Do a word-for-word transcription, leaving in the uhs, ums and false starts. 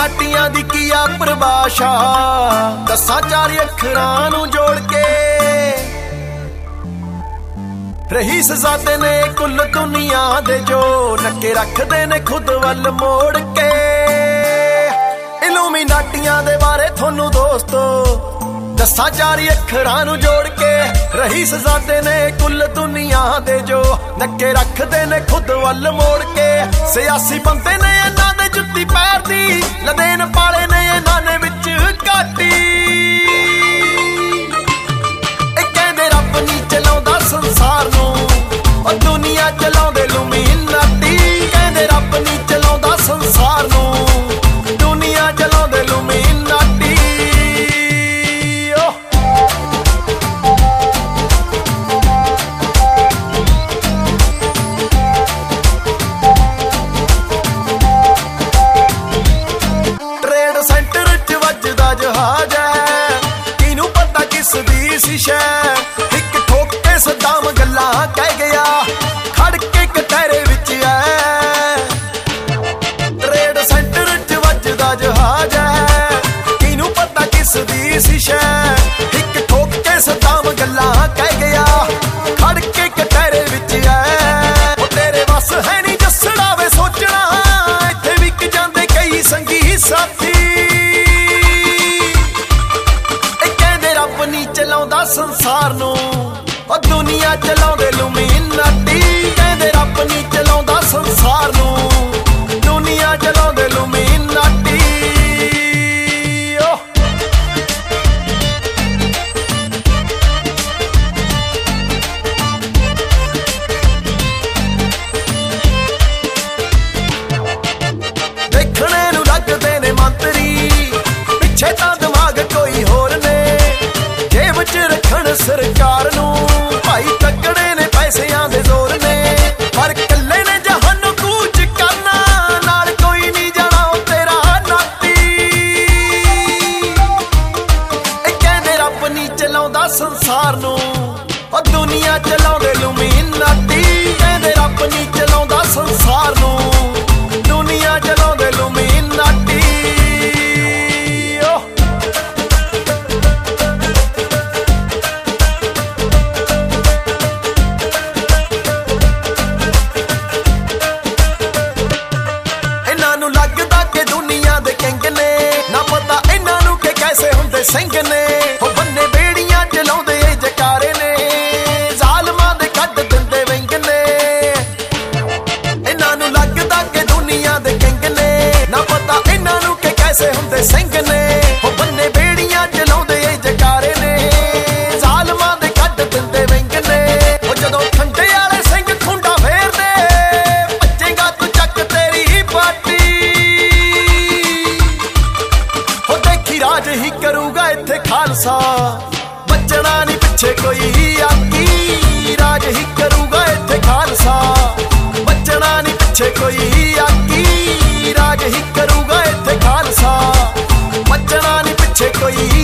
ਇਲੂਮੀਨਾਟੀਆਂ ਦੀ ਕੀ ਆ ਪਰਿਭਾਸ਼ਾ, ਦਸਾਂ ਚਾਰ ਅੱਖਰਾਂ ਨੂੰ ਜੋੜ ਕੇ ਰਹੀਸਜ਼ਾਦੇ ਨੇ ਕੁੱਲ ਦੁਨੀਆ ਦੇ, ਜੋ ਨੱਕੇ ਰੱਖਦੇ ਨੇ ਖੁਦ ਵੱਲ ਮੋੜ ਕੇ। ਇਲੂਮੀਨਾਟੀਆਂ ਦੇ ਬਾਰੇ ਤੁਹਾਨੂੰ ਦੋਸਤੋ ਦਸਾਂ ਚਾਰ ਅੱਖਰਾਂ ਨੂੰ ਜੋੜ ਕੇ ਰਹੀਸਜ਼ਾਦੇ ਨੇ ਕੁੱਲ ਦੁਨੀਆ ਦੇ, ਜੋ ਨੱਕੇ ਰੱਖਦੇ ਨੇ ਖੁਦ ਵੱਲ ਮੋੜ ਕੇ। ਸਿਆਸੀ ਬੰਦੇ ਨੇ ਇਹਨਾਂ ਦੇ ਜੁੱਤੀ ਪੈਰ ਦੀ, ਲਦੇਨ ਪਾਲੇ ਨੇ ਇਹਨਾਂ ਨੇ ਵਿੱਚ ਘਾਟੀ। ਇਹ ਕਹਿੰਦੇ ਰੱਬ ਨਹੀਂ ਚਲਾਉਂਦਾ ਸੰਸਾਰ ਨੂੰ, ਉਹ ਦੁਨੀਆ ਚਲਾਉਂਦੇ ਇਲੂਮੀਨਾਟੀ। ਕਹਿੰਦੇ ਰੱਬ ਨਹੀਂ ਚਲਾਉਂਦਾ ਸੰਸਾਰ ਨੂੰ, ਦੁਨੀਆ ਚਲਾਉਂਦੇ ਇਲੂਮੀਨਾਟੀ। ਟ੍ਰੇਡ ਸੈਂਟਰ ਚ ਵੱਜਦਾ ਜਹਾਜ਼ ਹੈ, ਕਿਹਨੂੰ ਪਤਾ ਕਿਸ ਦੀ ਸੀ ਸ਼ੈ। ਇੱਕ ਠੋਕ ਕੇ ਸਦਾਮ ਗੱਲਾਂ ਕਹਿ ਗਿਆ, ਖੜ ਕੇ ਕਟਹਿਰੇ ਵਿੱਚ ਐ। ਟ੍ਰੇਡ ਸੈਂਟਰ ਚ ਵੱਜਦਾ ਜਹਾਜ਼ ਹੈ, ਕਿਹਨੂੰ ਪਤਾ ਕਿਸ ਦੀ ਸੀ ਸ਼ੈ। ਇੱਕ ਠੋਕ ਕੇ ਸਦਾਮ ਗੱਲਾਂ ਕਹਿ ਗਿਆ, ਖੜ ਕੇ ਕਟਹਿਰੇ ਵਿੱਚ ਐ। ਉਹ ਤੇਰੇ ਵੱਸ ਹੈ ਨੀ ਜੱਸੜਾ ਵੇ ਸੋਚਣਾ, ਇੱਥੇ ਵਿਕ ਜਾਂਦੇ ਕਈ ਸੰਗੀ ਸਾਥੀ। ਇਹ ਕਹਿੰਦੇ ਰੱਬ ਨਹੀਂ ਚਲਾਉਂਦਾ ਸੰਸਾਰ ਨੂੰ, ਉਹ ਦੁਨੀਆ ਚਲਾਉਂਦੇ ਇਲੂਮੀਨਾਟੀ। ਕਹਿੰਦੇ ਰੱਬ ਨਹੀਂ ਚਲਾਉਂਦਾ ਸੰਸਾਰ ਨੂੰ, ਦੁਨੀਆ ਚਲਾਉਂਦੇ ਇਲੂਮੀਨਾਟੀ। ਦੇਖਣੇ ਨੂੰ ਲੱਗਦੇ ਨੇ ਮੰਤਰੀ, ਪਿੱਛੇ ਤਾਂ ਦਿਮਾਗ ਕੋਈ ਹੋਰ ਨੇ। ਜੇਬ ਚ ਰੱਖਣ ਸਰਕਾਰ ਨੂੰ, ਭਾਈ ਤੱਕੜੇ ਨੇ ਪੈਸਿਆਂ ਦੇ ਜ਼ੋਰ ਨੇ। ਪਰ ਕੱਲੇ ਨੇ ਜਹਾਨ ਕੂਚ ਕਰਨਾ, ਨਾਲ ਕੋਈ ਨਹੀਂ ਜਾਣਾ ਉਹ ਤੇਰਾ ਨਾਤੀ। ਇਹ ਕਹਿੰਦੇ ਰੱਬ ਨਹੀਂ ਚਲਾਉਂਦਾ ਸੰਸਾਰ ਨੂੰ, ਉਹ ਦੁਨੀਆ ਚਲਾਉਂਦੇ ਇਲੂਮੀਨਾਟੀ। ਕਹਿੰਦੇ ਰੱਬ ਨਹੀਂ ਚਲਾਉਂਦਾ ਸੰਸਾਰ ਨੂੰ, ਦੁਨੀਆ ਚਲਾਉਂਦੇ ਇਲੂਮੀਨਾਟੀ। ਇਹਨਾਂ ਨੂੰ ਲੱਗਦਾ ਕਿ ਦੁਨੀਆ ਦੇ ਕਿੰਗ ਨੇ, ਨਾ ਪਤਾ ਇਹਨਾਂ ਨੂੰ ਕਿ ਕੈਸੇ ਹੁੰਦੇ ਸਿੰਘ ਨੇ। ਉਹ ਬੰਨੇ ਬੇੜੀਆਂ ਚਲਾਉਂਦੇ ਏ ਜਕਾਰੇ ਨੇ, ਜ਼ਾਲਮਾਂ ਦੇ ਕੱਢ ਦਿੰਦੇ ਵਿੰਗ ਨੇ। ਇਹਨਾਂ ਨੂੰ ਲੱਗਦਾ ਕਿ ਦੁਨੀਆ ਦੇ ਕਿੰਗ ਨੇ, ਨਾ ਪਤਾ ਇਹਨਾਂ ਨੂੰ ਕਿ ਕੈਸੇ ਹੁੰਦੇ ਸਿੰਘ ਨੇ। ਉਹ ਬੰਨੇ ਬੇੜੀਆਂ ਚਲਾਉਂਦੇ ਏ ਜਕਾਰੇ ਨੇ, ਜ਼ਾਲਮਾਂ ਦੇ ਕੱਢ ਦਿੰਦੇ ਵਿੰਗ ਨੇ। ਉਹ ਜਦੋਂ ਠੰਡੇ ਵਾਲੇ ਸਿੰਘ ਖੁੰਡਾ ਫੇਰਦੇ, ਭੱਜੇਗਾ ਤੂੰ ਚੱਕ ਤੇਰੀ ਪਾਟੀ। ਉਹ ਦੇਖੀ ਰਾਜ ਹੀ ਕਰੂਗਾ ਇੱਥੇ ਖਾਲਸਾ, ਬਚਣਾ ਨਹੀਂ ਪਿੱਛੇ ਕੋਈ ਆਕੀ। ਰਾਜ ਹੀ ਕਰੂਗਾ ਇੱਥੇ ਖਾਲਸਾ, ਬਚਣਾ ਨਹੀਂ ਪਿੱਛੇ ਕੋਈ ਆਕੀ। ਰਾਜ ਹੀ ਕਰੂਗਾ ਇੱਥੇ ਖਾਲਸਾ, ਬਚਣਾ ਨਹੀਂ ਪਿੱਛੇ ਕੋਈ